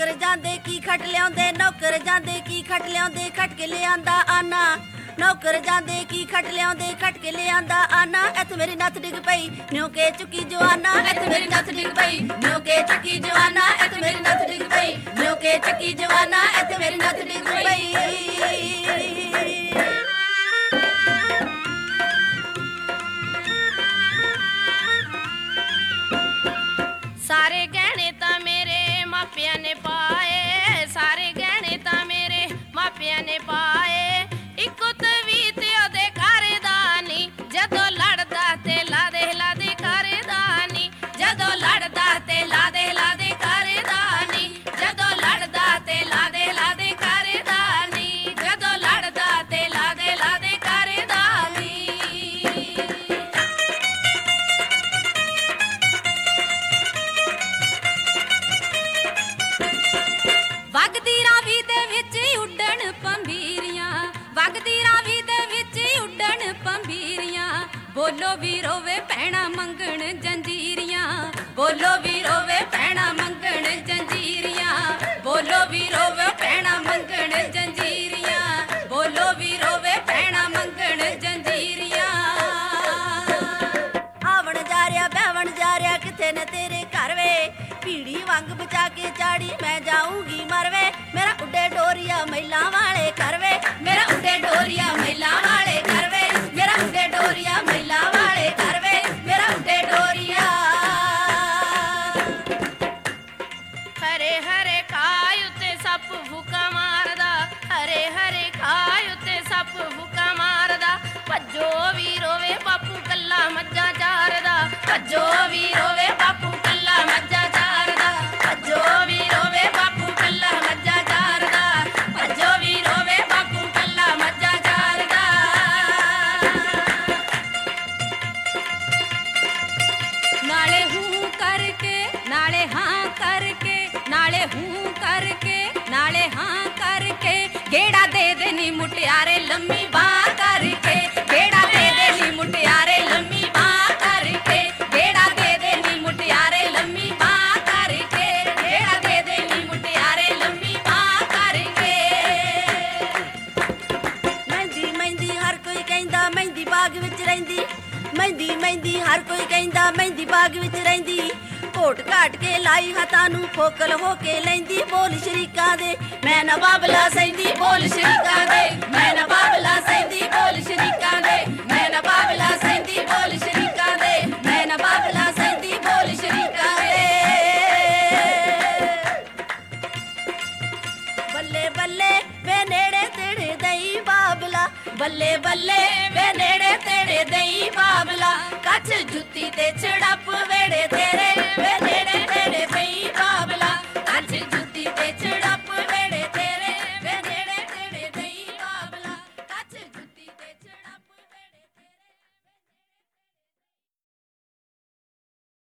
ਨੌਕਰ ਜਾਂਦੇ ਕੀ ਖੱਟ ਲਿਆਉਂਦੇ, ਨੌਕਰ ਜਾਂਦੇ ਕੀ ਖੱਟ ਲਿਆਉਂਦੇ, ਖੱਟ ਕੇ ਲਿਆਂਦਾ ਆਨਾ। ਨੌਕਰ ਜਾਂਦੇ ਕੀ ਖੱਟ ਲਿਆਉਂਦੇ, ਖੱਟ ਕੇ ਲਿਆਂਦਾ ਆਨਾ। ਇੱਥੇ ਮੇਰੀ ਨੱਥ ਡਿੱਗ ਪਈ ਨਿਉ ਕੇ ਚੁੱਕੀ ਜਵਾਨਾ, ਇੱਥੇ ਮੇਰੀ ਨੱਥ ਡਿੱਗ ਪਈ ਨਿਉ ਕੇ ਚੁੱਕੀ ਜਵਾਨਾ, ਇੱਥੇ ਮੇਰੀ ਨੱਥ ਡਿੱਗ ਪਈ ਨਿਉ ਕੇ ਚੁੱਕੀ ਜਵਾਨਾ, ਇੱਥੇ ਮੇਰੀ ਨੱਥ ਡਿੱਗ ਪਈ। ਸਾਰੇ ਗਹਿਣੇ ਤਾਂ ਮੇਰੇ ਮਾਪਿਆਂ ਨੇ ਪਾਏ, ਸਾਰੇ ਗਹਿਣੇ ਤਾਂ ਮੇਰੇ ਮਾਪਿਆਂ ਨੇ ਪਾਏ। ਇੱਕੋ ਤਵੀਤ ਉਹਦੇ ਘਰ ਦਾ ਨੀ, ਜਦੋਂ ਲੜਦਾ ਤੇ ਲਾਦੇ ਲਾਦੇ ਘਰ ਦਾ ਨੀ, ਜਦੋਂ ਲੜਦਾ ਤੇ ਲਾਦੇ ਲਾਦੇ ਘਰ ਦਾ ਨੀ, ਜਦੋਂ ਲੜਦਾ ਤੇ ਲਾਦੇ ਲਾਦੇ ਘਰ ਦਾ ਨੀ, ਜਦੋਂ ਲੜਦਾ ਤੇ ਲਾਦੇ ਲਾਦੇ ਘਰ ਦਾ ਨੀ। ਵਗਦੀ ਰਾਵੀ ਦੇ ਵਿੱਚ ਉੱਡਣ ਪੰਬੀਰੀਆਂ, ਵਗਦੀ ਰਾਵੀ ਦੇ ਵਿੱਚ ਉੱਡਣ ਪੰਬੀਰੀਆਂ। ਬੋਲੋ ਵੀ ਰੋਵੇ ਭੈਣਾ ਮੰਗਣ ਜੰਜੀਰੀਆਂ, ਬੋਲੋ ਵੀ ਰੋਵੇ ਭੈਣਾ ਮੰਗਣ ਜੰਜੀਰੀਆਂ, ਬੋਲੋ ਵੀ ਰੋਵੇ ਭੈਣਾ ਮੰਗਣ ਜੰਜੀਰੀਆਂ, ਬੋਲੋ ਵੀ ਰੋਵੇ ਭੈਣਾ ਮੰਗਣ ਜੰਜੀਰੀਆਂ। ਆਵਣ ਜਾ ਰਿਹਾ ਬਹਿਵਣ ਜਾ ਰਿਹਾ ਕਿੱਥੇ ਨੇ ਤੇਰੇ ਘਰ ਵੇ, ਭੀੜੀ ਵਾਂਗ ਬਚਾ ਕੇ ਚਾੜੀ ਮੈਂ ਜਾਊਂਗੀ ਮਰਵੇ। ਮੇਰਾ ਉੱਡੇ ਡੋਰੀਆ ਮਹਿਲਾਂ ਵਾਲੇ ਘਰ ਵੇ, ਮੇਰਾ ਉੱਡੇ ਡੋਰੀਆ ਮਹਿਲਾਂ ਵਾਲੇ ਘਰ ਵੇ, ਮੇਰਾ ਉੱਡੇ ਡੋਰੀਆ ਮਹਿਲਾਂ ਵਾਲੇ ਘਰ ਵੇ, ਮੇਰਾ ਉੱਡੇ ਡੋਰੀਆ। ਹਰੇ ਹਰੇ ਖਾਏ ਉੱਤੇ ਸੱਪ ਫੂਕਾ ਮਾਰਦਾ, ਹਰੇ ਹਰੇ ਖਾਏ ਉੱਤੇ ਸੱਪ ਫੂਕਾ ਮਾਰਦਾ। ਭੱਜੋ ਵੀ ਰੋਵੇ ਬਾਪੂ ਕੱਲਾ ਮੱਝਾਂ ਚਾਰਦਾ, ਭੱਜੋ ਵੀ ਰੋਵੇ ਬਾਪੂ ਕੱਲਾ ਮੱਝਾਂ ਚਾਰਦਾ, ਭੱਜੋ ਵੀ ਰੋਵੇ ਬਾਪੂ ਕੱਲਾ ਮੱਝਾਂ ਚਾਰਦਾ, ਭੱਜੋ ਵੀ ਰੋਵੇ ਬਾਪੂ ਕੱਲਾ ਮੱਝਾਂ ਚਾਰਦਾ। ਨਾਲੇ ਹੂੰ ਕਰਕੇ ਨਾਲੇ ਹਾਂ ਕਰਕੇ, ਨਾਲੇ ਹੂੰ ਕਰਕੇ ਨਾਲੇ ਹਾਂ ਕਰਕੇ। ਗੇੜਾ ਦੇ ਦੇ ਨੀ ਮੁਟਿਆਰੇ ਲੰਮੀ ਬਾਹ ਕਰਕੇ, ਗੇੜਾ ਦੇ ਦੇ ਨੀ ਮੁਟਿਆਰੇ ਲੰਮੀ ਬਾਹ ਕਰਕੇ, ਗੇੜਾ ਦੇ ਦੇ ਨੀ ਮੁਟਿਆਰੇ ਲੰਮੀ ਬਾਹ ਕਰਕੇ, ਗੇੜਾ ਦੇ ਦੇ ਨੀ ਮੁਟਿਆਰੇ ਲੰਮੀ ਬਾਹ ਕਰਕੇ। ਮਹਿੰਦੀ ਮਹਿੰਦੀ ਹਰ ਕੋਈ ਕਹਿੰਦਾ ਮਹਿੰਦੀ ਬਾਗ ਵਿੱਚ ਰਹਿੰਦੀ, ਮਹਿੰਦੀ ਮਹਿੰਦੀ ਹਰ ਕੋਈ ਕਹਿੰਦਾ ਮਹਿੰਦੀ ਬਾਗ ਵਿੱਚ ਰਹਿੰਦੀ। ਘੋਟ ਘਾਟ ਕੇ ਲਾਈ ਹੱਥਾਂ ਨੂੰ ਫੋਕਲ ਹੋ ਕੇ ਲੈਂਦੀ, ਬੋਲ ਸ਼ਰੀਕਾਂ ਦੇ ਮੈਂ ਨਾ ਬਾਬਲਾ ਸਹਿੰਦੀ, ਬੋਲ ਸ਼ਰੀਕਾਂ ਦੇ ਮੈਂ ਨਾ ਬਾਬਲਾ ਸਹਿੰਦੀ, ਬੋਲ ਸ਼ਰੀਕਾਂ ਦੇ ਮੈਂ ਨਾ ਬਾਬਲਾ ਸਹਿੰਦੀ, ਬੋਲ ਸ਼ਰੀਕਾਂ ਦੇ ਮੈਂ ਨਾ ਬਾਬਲਾ ਸਹਿੰਦੀ, ਬੋਲ ਸ਼ਰੀਕਾਂ ਦੇ। ਬੱਲੇ ਬੱਲੇ ਵੇ ਨੇੜੇ ਤੇੜੇ ਦਈ ਬਾਬਲਾ, ਬੱਲੇ ਬੱਲੇ ਵੇ ਨੇੜੇ ਤੇੜੇ ਦਈ ਬਾਬਲਾ। ਕੱਚ ਜੁੱਤੀ ਤੇ ਚੜਾਪ